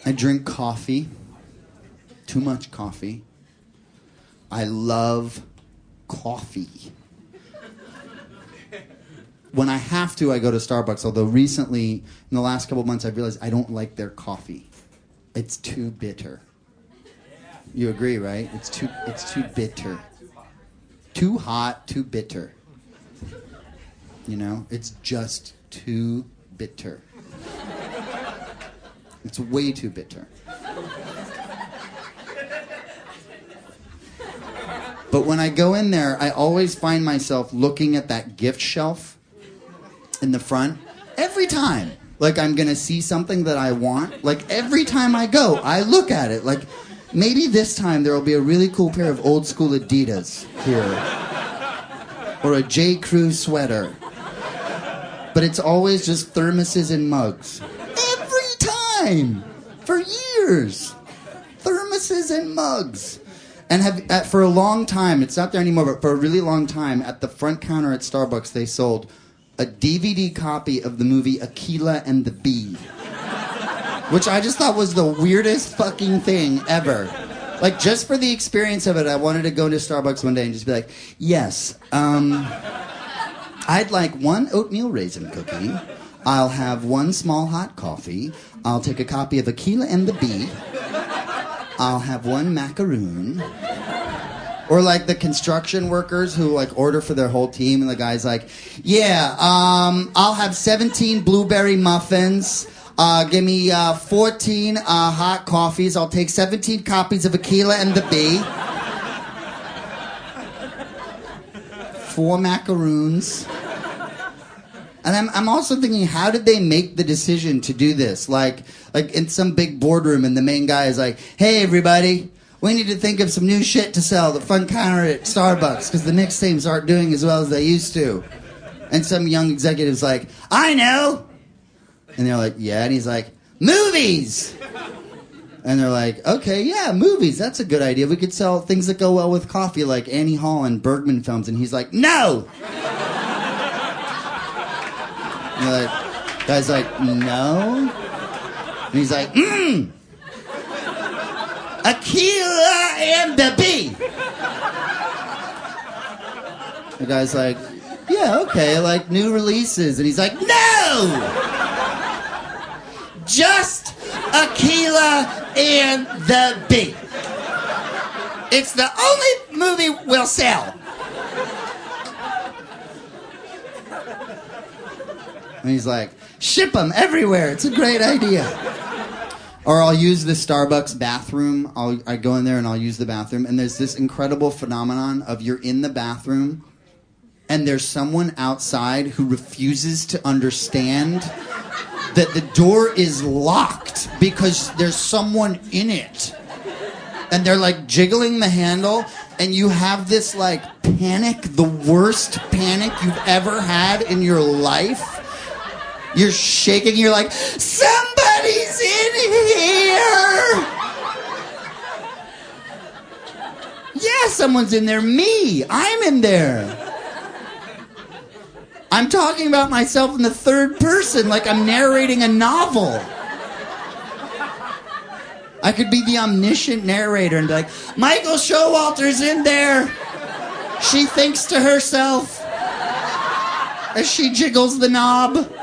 I drink coffee. Too much coffee. I love coffee. When I have to, I go to Starbucks, although recently, in the last couple of months, I've realized I don't like their coffee. It's too bitter. You agree, right? It's too bitter. Too hot, too bitter. You know? It's just too bitter. It's way too bitter. But when I go in there, I always find myself looking at that gift shelf in the front. Every time. Like I'm going to see something that I want. Like every time I go, I look at it. Like maybe this time there will be a really cool pair of old school Adidas here. Or a J. Crew sweater. But it's always just thermoses and mugs. Every time! For years! Thermoses and mugs. And for a long time, it's not there anymore, but for a really long time, at the front counter at Starbucks, they sold a DVD copy of the movie Akeelah and the Bee. Which I just thought was the weirdest fucking thing ever. Like, just for the experience of it, I wanted to go to Starbucks one day and just be like, yes, I'd like one oatmeal raisin cookie. I'll have one small hot coffee. I'll take a copy of Akeelah and the Bee. I'll have one macaroon. Or like the construction workers who like order for their whole team and the guy's like, yeah, I'll have 17 blueberry muffins. Give me 14 hot coffees. I'll take 17 copies of Akeelah and the Bee. 4 macaroons. And I'm also thinking, how did they make the decision to do this? Like in some big boardroom, and the main guy is like, hey, everybody, we need to think of some new shit to sell at the front counter at Starbucks because the Knicks teams aren't doing as well as they used to. And some young executive's like, I know. And they're like, yeah. And he's like, movies. And they're like, okay, yeah, movies. That's a good idea. We could sell things that go well with coffee like Annie Hall and Bergman films. And he's like, no. And the guy's like, no? And he's like, Akeelah and the Bee. The guy's like, yeah, okay, like new releases. And he's like, no! Just Akeelah and the Bee. It's the only movie we'll sell. And he's like, ship them everywhere. It's a great idea. Or I'll use the Starbucks bathroom. I go in there and I'll use the bathroom. And there's this incredible phenomenon of you're in the bathroom and there's someone outside who refuses to understand that the door is locked because there's someone in it. And they're like jiggling the handle and you have this like panic, the worst panic you've ever had in your life. You're shaking, you're like, somebody's in here! Yeah, someone's in there. Me! I'm in there! I'm talking about myself in the third person like I'm narrating a novel. I could be the omniscient narrator and be like, Michael Showalter's in there! She thinks to herself as she jiggles the knob.